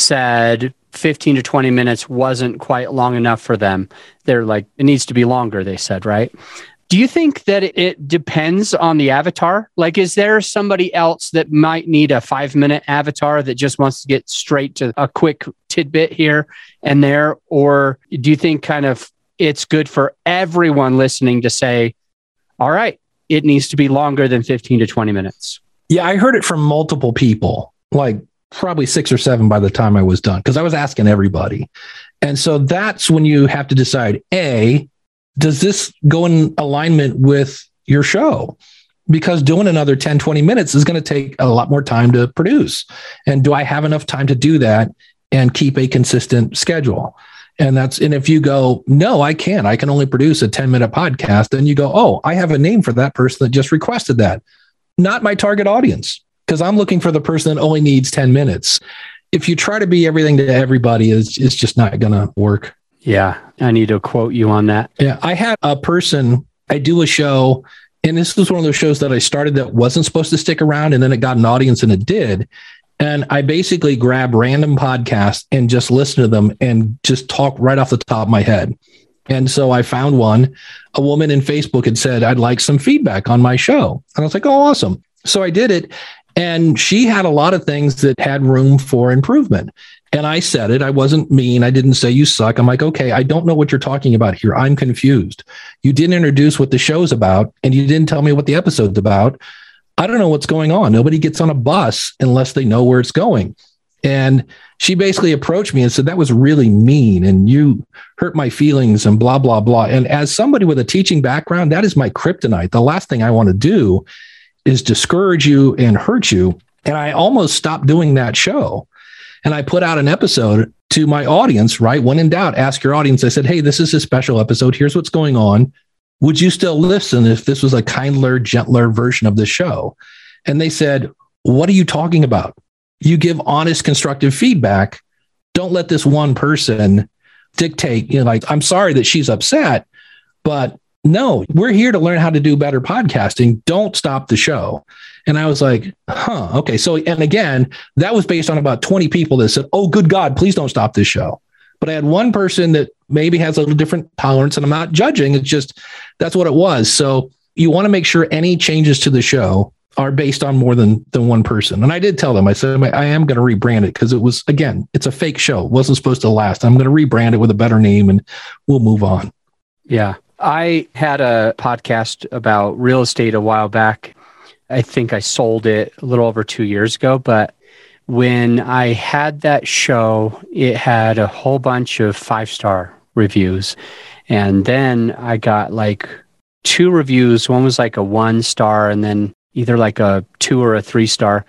C: said fifteen to twenty minutes wasn't quite long enough for them. They're like, it needs to be longer, they said, right? Do you think that it depends on the avatar? Like, is there somebody else that might need a five minute avatar that just wants to get straight to a quick tidbit here and there? Or do you think kind of it's good for everyone listening to say, all right, it needs to be longer than fifteen to twenty minutes?
A: Yeah, I heard it from multiple people, like probably six or seven by the time I was done, because I was asking everybody. And so that's when you have to decide, A, does this go in alignment with your show? Because doing another ten, twenty minutes is going to take a lot more time to produce. And do I have enough time to do that and keep a consistent schedule? And that's, and if you go, no, I can't, I can only produce a ten minute podcast, then you go, oh, I have a name for that person that just requested that. Not my target audience, because I'm looking for the person that only needs ten minutes. If you try to be everything to everybody, it's, it's just not going to work.
C: Yeah, I need to quote you on that.
A: Yeah, I had a person, I do a show, and this was one of those shows that I started that wasn't supposed to stick around, and then it got an audience and it did. And I basically grab random podcasts and just listen to them and just talk right off the top of my head. And so I found one, a woman in Facebook had said, I'd like some feedback on my show. And I was like, oh, awesome. So I did it. And she had a lot of things that had room for improvement. And I said it. I wasn't mean. I didn't say you suck. I'm like, okay, I don't know what you're talking about here. I'm confused. You didn't introduce what the show's about, and you didn't tell me what the episode's about. I don't know what's going on. Nobody gets on a bus unless they know where it's going. And she basically approached me and said, that was really mean, and you hurt my feelings and blah, blah, blah. And as somebody with a teaching background, that is my kryptonite. The last thing I want to do is discourage you and hurt you. And I almost stopped doing that show. And I put out an episode to my audience, right? When in doubt, ask your audience. I said, hey, this is a special episode. Here's what's going on. Would you still listen if this was a kinder, gentler version of the show? And they said, what are you talking about? You give honest, constructive feedback. Don't let this one person dictate, you know, like, I'm sorry that she's upset, but no, we're here to learn how to do better podcasting. Don't stop the show. And I was like, huh, okay. So, and again, that was based on about twenty people that said, oh, good God, please don't stop this show. But I had one person that maybe has a little different tolerance, and I'm not judging. It's just, that's what it was. So you want to make sure any changes to the show are based on more than, than one person. And I did tell them, I said, I am going to rebrand it because it was, again, it's a fake show. It wasn't supposed to last. I'm going to rebrand it with a better name and we'll move on.
C: Yeah. I had a podcast about real estate a while back. I think I sold it a little over two years ago, but when I had that show, it had a whole bunch of five-star reviews. And then I got like two reviews. One was like a one star and then either like a two or a three star.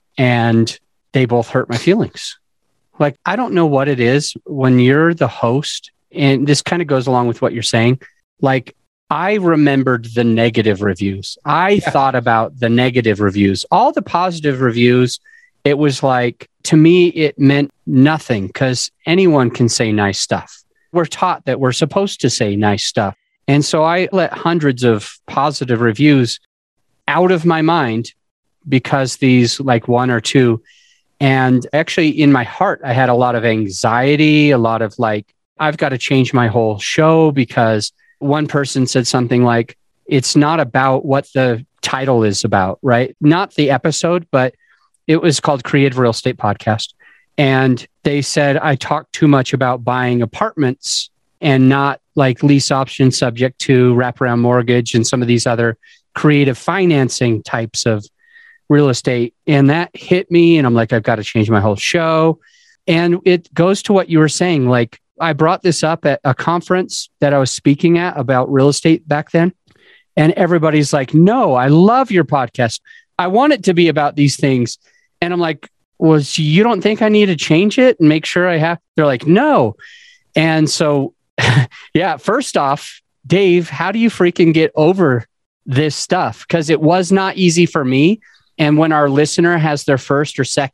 C: And they both hurt my feelings. Like, I don't know what it is when you're the host, and this kind of goes along with what you're saying. Like, I remembered the negative reviews. I yeah. thought about the negative reviews. All the positive reviews, it was like, to me, it meant nothing because anyone can say nice stuff. We're taught that we're supposed to say nice stuff. And so I let hundreds of positive reviews out of my mind because these like one or two. And actually in my heart, I had a lot of anxiety, a lot of like, I've got to change my whole show because one person said something like, it's not about what the title is about, right? Not the episode, but it was called Creative Real Estate Podcast. And they said, I talk too much about buying apartments and not like lease option subject to wraparound mortgage and some of these other creative financing types of real estate. And that hit me. And I'm like, I've got to change my whole show. And it goes to what you were saying. Like, I brought this up at a conference that I was speaking at about real estate back then. And everybody's like, no, I love your podcast. I want it to be about these things. And I'm like, well, you don't think I need to change it and make sure I have? They're like, no. And so, yeah, first off, Dave, how do you freaking get over this stuff? Because it was not easy for me. And when our listener has their first or second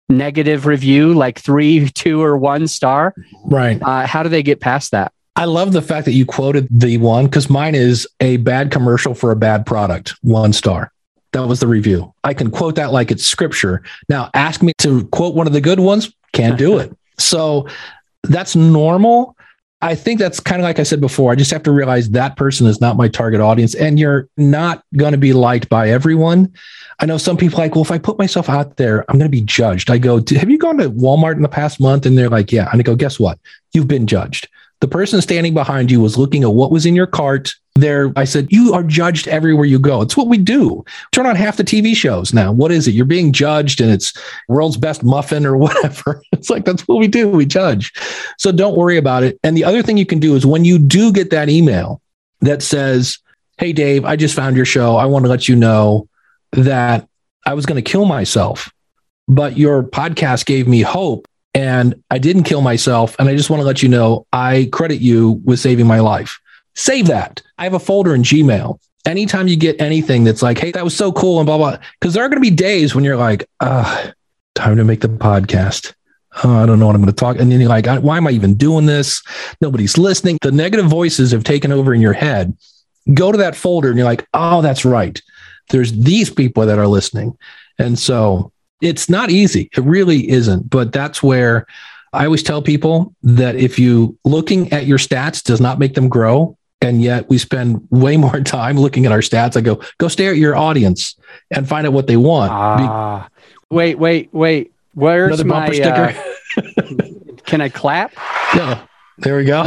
C: negative review, like three, two, or one star.
A: Right.
C: Uh, how do they get past that?
A: I love the fact that you quoted the one, because mine is a bad commercial for a bad product, one star. That was the review. I can quote that like it's scripture. Now, ask me to quote one of the good ones, can't do it. So that's normal. I think that's kind of like I said before. I just have to realize that person is not my target audience, and you're not going to be liked by everyone. I know some people are like, well, if I put myself out there, I'm going to be judged. I go, have you gone to Walmart in the past month? And they're like, yeah. And I go, guess what? You've been judged. The person standing behind you was looking at what was in your cart there. I said, you are judged everywhere you go. It's what we do. Turn on half the T V shows now. What is it? You're being judged, and it's world's best muffin or whatever. It's like, that's what we do. We judge. So don't worry about it. And the other thing you can do is when you do get that email that says, hey, Dave, I just found your show. I want to let you know that I was going to kill myself, but your podcast gave me hope. And I didn't kill myself. And I just want to let you know, I credit you with saving my life. Save that. I have a folder in Gmail. Anytime you get anything that's like, hey, that was so cool and blah, blah, because there are going to be days when you're like, ah, time to make the podcast. Oh, I don't know what I'm going to talk. And then you're like, why am I even doing this? Nobody's listening. The negative voices have taken over in your head. Go to that folder and you're like, oh, that's right. There's these people that are listening. And so it's not easy. It really isn't. But that's where I always tell people that if you looking at your stats does not make them grow, and yet we spend way more time looking at our stats. I go, go stare at your audience and find out what they want.
C: Ah, Be- wait, wait, wait. Where's
A: Another
C: my
A: bumper sticker?
C: Uh, can I clap?
A: Yeah, there we go.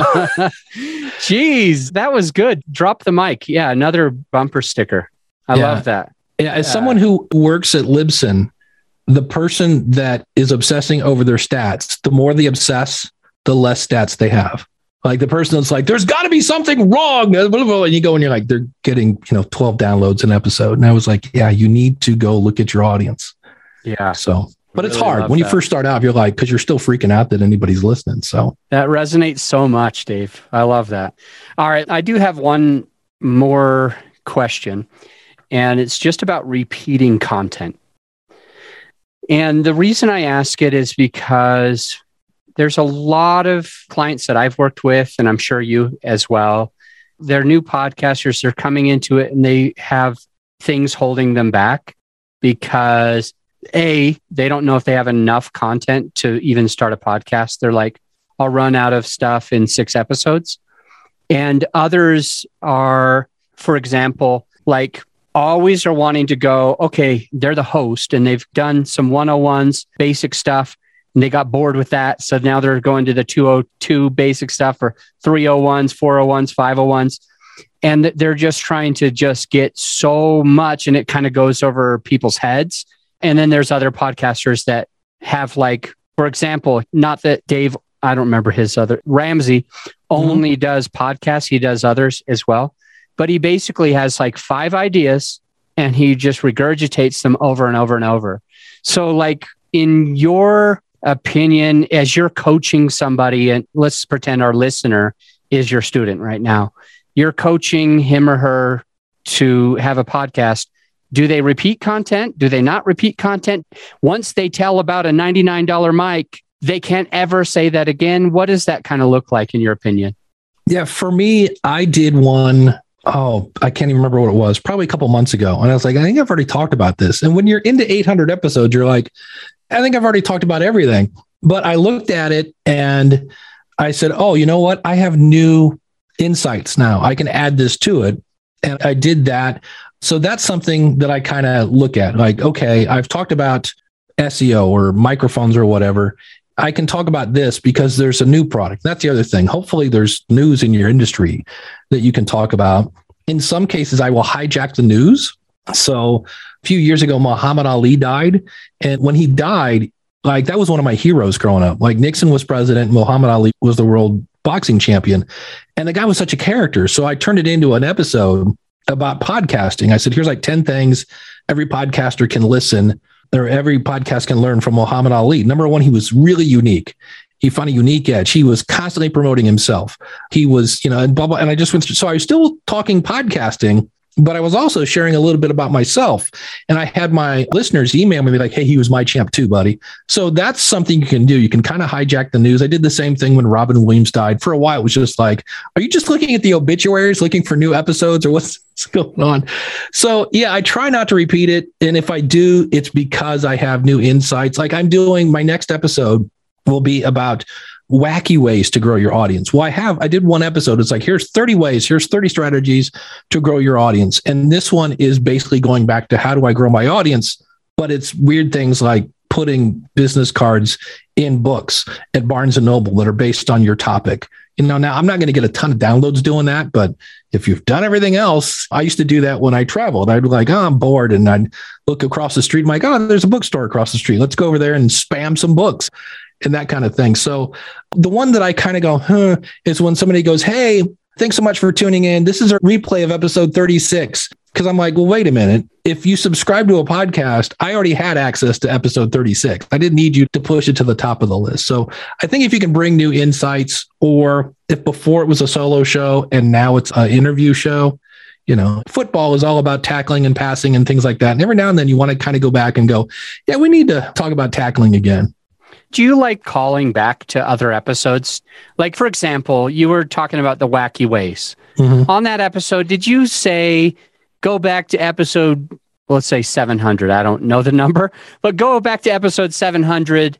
C: Jeez, that was good. Drop the mic. Yeah, another bumper sticker. I
A: yeah.
C: love that.
A: Yeah, as someone who works at Libsyn, the person that is obsessing over their stats, the more they obsess, the less stats they have. Like the person that's like, there's got to be something wrong. And you go and you're like, they're getting, you know, twelve downloads an episode. And I was like, yeah, you need to go look at your audience.
C: Yeah.
A: So, but
C: really
A: it's hard when that. You first start out, you're like, because you're still freaking out that anybody's listening. So
C: that resonates so much, Dave. I love that. All right. I do have one more question, and it's just about repeating content. And the reason I ask it is because there's a lot of clients that I've worked with, and I'm sure you as well. They're new podcasters. They're coming into it and they have things holding them back because A, they don't know if they have enough content to even start a podcast. They're like, I'll run out of stuff in six episodes. And others are, for example, like always are wanting to go, okay, they're the host and they've done some one oh ones, basic stuff. And they got bored with that. So now they're going to the two oh two basic stuff or three oh ones, four oh ones, five oh ones. And they're just trying to just get so much and it kind of goes over people's heads. And then there's other podcasters that have like, for example, not that Dave, I don't remember his other, Ramsey only mm-hmm. does podcasts. He does others as well. But he basically has like five ideas and he just regurgitates them over and over and over. So like in your opinion, as you're coaching somebody, and let's pretend our listener is your student right now, you're coaching him or her to have a podcast. Do they repeat content? Do they not repeat content? Once they tell about a ninety-nine dollars mic, they can't ever say that again. What does that kind of look like in your opinion?
A: Yeah, for me, I did one. Oh, I can't even remember what it was, probably a couple months ago. And I was like, I think I've already talked about this. And when you're into eight hundred episodes, you're like, I think I've already talked about everything. But I looked at it and I said, oh, you know what? I have new insights now. I can add this to it. And I did that. So that's something that I kind of look at like, okay, I've talked about S E O or microphones or whatever. I can talk about this because there's a new product. That's the other thing. Hopefully there's news in your industry that you can talk about. In some cases, I will hijack the news. So a few years ago, Muhammad Ali died. And when he died, like that was one of my heroes growing up. Like Nixon was president, Muhammad Ali was the world boxing champion. And the guy was such a character. So I turned it into an episode about podcasting. I said, here's like ten things every podcaster can listen or every podcast can learn from Muhammad Ali. Number one, he was really unique. He found a unique edge. He was constantly promoting himself. He was, you know, and blah, blah. And I just went through. So I was still talking podcasting, but I was also sharing a little bit about myself. And I had my listeners email me like, hey, he was my champ too, buddy. So that's something you can do. You can kind of hijack the news. I did the same thing when Robin Williams died. For a while, it was just like, are you just looking at the obituaries, looking for new episodes, or what's going on? So yeah, I try not to repeat it. And if I do, it's because I have new insights. Like I'm doing, my next episode will be about wacky ways to grow your audience. Well, I have, I did one episode. It's like, here's thirty ways, here's thirty strategies to grow your audience. And this one is basically going back to how do I grow my audience? But it's weird things like putting business cards in books at Barnes and Noble that are based on your topic. You know, now I'm not going to get a ton of downloads doing that, but if you've done everything else, I used to do that when I traveled. I'd be like, oh, I'm bored. And I'd look across the street. I'm like, oh, there's a bookstore across the street. Let's go over there and spam some books and that kind of thing. So the one that I kind of go, huh, is when somebody goes, hey, thanks so much for tuning in. This is a replay of episode thirty-six. Because I'm like, well, wait a minute. If you subscribe to a podcast, I already had access to episode thirty-six. I didn't need you to push it to the top of the list. So I think if you can bring new insights, or if before it was a solo show and now it's an interview show, you know, football is all about tackling and passing and things like that. And every now and then you want to kind of go back and go, yeah, we need to talk about tackling again.
C: Do you like calling back to other episodes? Like, for example, you were talking about the wacky ways. Mm-hmm. On that episode, did you say, go back to episode, let's say seven hundred. I don't know the number, but go back to episode seven hundred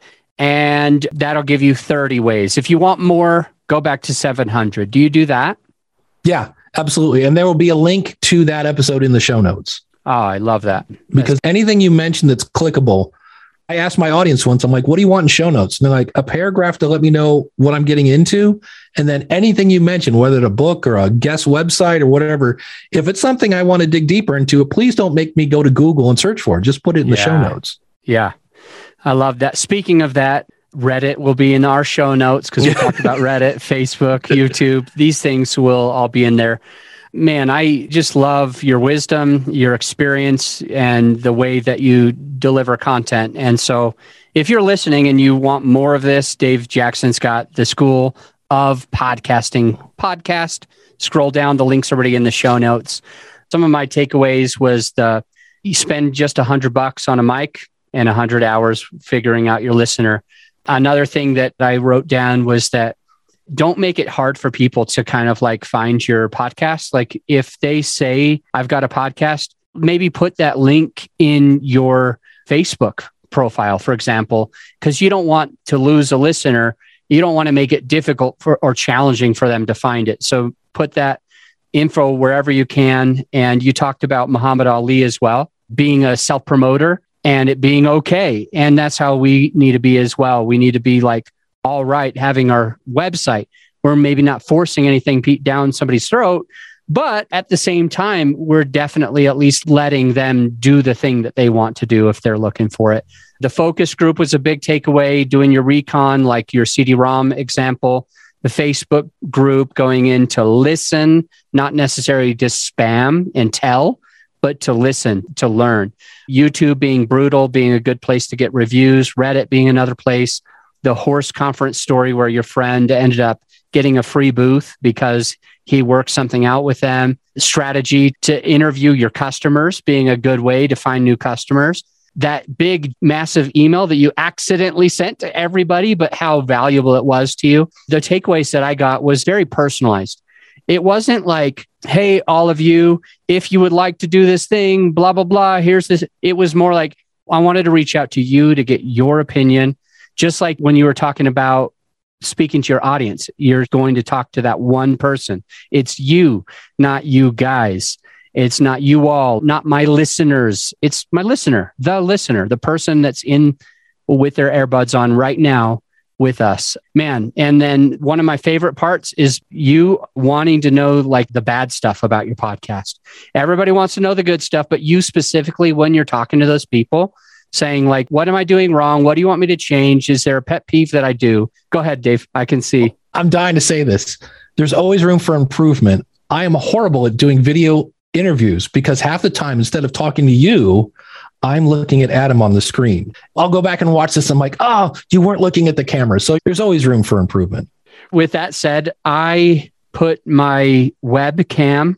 C: and that'll give you thirty ways. If you want more, go back to seven hundred. Do you do that?
A: Yeah, absolutely. And there will be a link to that episode in the show notes.
C: Oh, I love that.
A: Because anything you mention that's clickable, I asked my audience once, I'm like, what do you want in show notes? And they're like, a paragraph to let me know what I'm getting into. And then anything you mention, whether it's a book or a guest website or whatever, if it's something I want to dig deeper into, please don't make me go to Google and search for it. Just put it in
C: yeah.
A: the show notes.
C: Yeah. I love that. Speaking of that, Reddit will be in our show notes because we talked about Reddit, Facebook, YouTube. These things will all be in there. Man, I just love your wisdom, your experience, and the way that you deliver content. And so if you're listening and you want more of this, Dave Jackson's got the School of Podcasting podcast. Scroll down. The link's already in the show notes. Some of my takeaways was the you spend just a hundred bucks on a mic and a hundred hours figuring out your listener. Another thing that I wrote down was that don't make it hard for people to kind of like find your podcast. Like if they say, I've got a podcast, maybe put that link in your Facebook profile, for example, because you don't want to lose a listener. You don't want to make it difficult for, or challenging for them to find it. So put that info wherever you can. And you talked about Muhammad Ali as well, being a self-promoter and it being okay. And that's how we need to be as well. We need to be like, all right, having our website. We're maybe not forcing anything down somebody's throat, but at the same time, we're definitely at least letting them do the thing that they want to do if they're looking for it. The focus group was a big takeaway, doing your recon, like your C D ROM example, the Facebook group going in to listen, not necessarily just spam and tell, but to listen, to learn. YouTube being brutal, being a good place to get reviews, Reddit being another place. The horse conference story where your friend ended up getting a free booth because he worked something out with them. Strategy to interview your customers being a good way to find new customers. That big, massive email that you accidentally sent to everybody, but how valuable it was to you. The takeaways that I got was very personalized. It wasn't like, hey, all of you, if you would like to do this thing, blah, blah, blah, here's this. It was more like, I wanted to reach out to you to get your opinion. Just like when you were talking about speaking to your audience, you're going to talk to that one person. It's you, not you guys. It's not you all, not my listeners. It's my listener, the listener, the person that's in with their earbuds on right now with us, man. And then one of my favorite parts is you wanting to know like the bad stuff about your podcast. Everybody wants to know the good stuff, but you specifically, when you're talking to those people, saying like, what am I doing wrong? What do you want me to change? Is there a pet peeve that I do? Go ahead, Dave. I can see.
A: I'm dying to say this. There's always room for improvement. I am horrible at doing video interviews because half the time, instead of talking to you, I'm looking at Adam on the screen. I'll go back and watch this. I'm like, oh, you weren't looking at the camera. So there's always room for improvement.
C: With that said, I put my webcam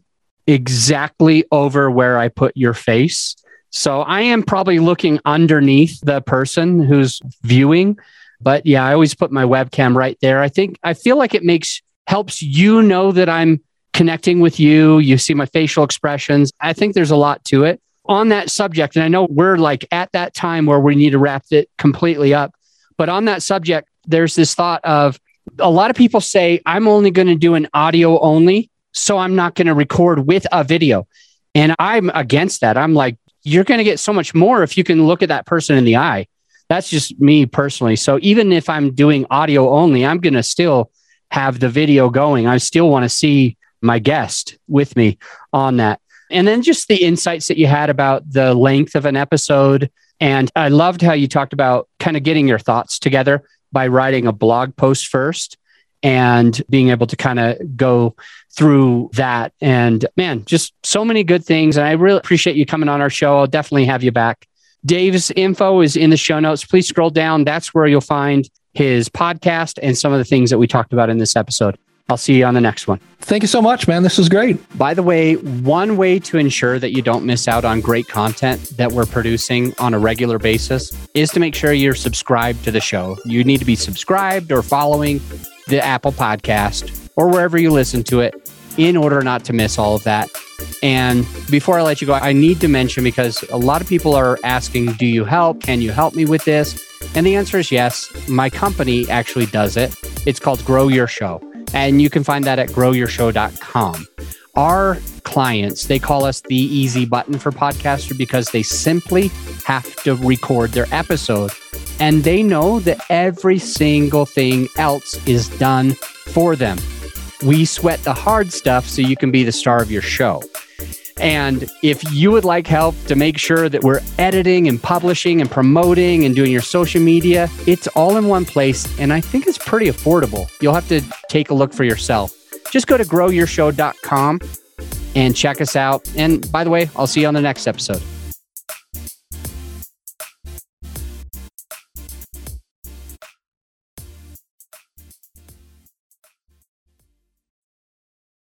C: exactly over where I put your face. So I am probably looking underneath the person who's viewing. But yeah, I always put my webcam right there. I think, I feel like it makes, helps you know that I'm connecting with you. You see my facial expressions. I think there's a lot to it on that subject. And I know we're like at that time where we need to wrap it completely up. But on that subject, there's this thought of a lot of people say, I'm only going to do an audio only, so I'm not going to record with a video. And I'm against that. I'm like, you're going to get so much more if you can look at that person in the eye. That's just me personally. So even if I'm doing audio only, I'm going to still have the video going. I still want to see my guest with me on that. And then just the insights that you had about the length of an episode. And I loved how you talked about kind of getting your thoughts together by writing a blog post first and being able to kind of go through that. And man, just so many good things. And I really appreciate you coming on our show. I'll definitely have you back. Dave's info is in the show notes. Please scroll down. That's where you'll find his podcast and some of the things that we talked about in this episode. I'll see you on the next one.
A: Thank you so much, man. This was great.
C: By the way, one way to ensure that you don't miss out on great content that we're producing on a regular basis is to make sure you're subscribed to the show. You need to be subscribed or following the Apple Podcast or wherever you listen to it in order not to miss all of that. And before I let you go, I need to mention, because a lot of people are asking, do you help? Can you help me with this? And the answer is yes. My company actually does it. It's called Grow Your Show. And you can find that at grow your show dot com. Our clients, they call us the easy button for podcaster because they simply have to record their episode. And they know that every single thing else is done for them. We sweat the hard stuff so you can be the star of your show. And if you would like help to make sure that we're editing and publishing and promoting and doing your social media, it's all in one place. And I think it's pretty affordable. You'll have to take a look for yourself. Just go to grow your show dot com and check us out. And by the way, I'll see you on the next episode.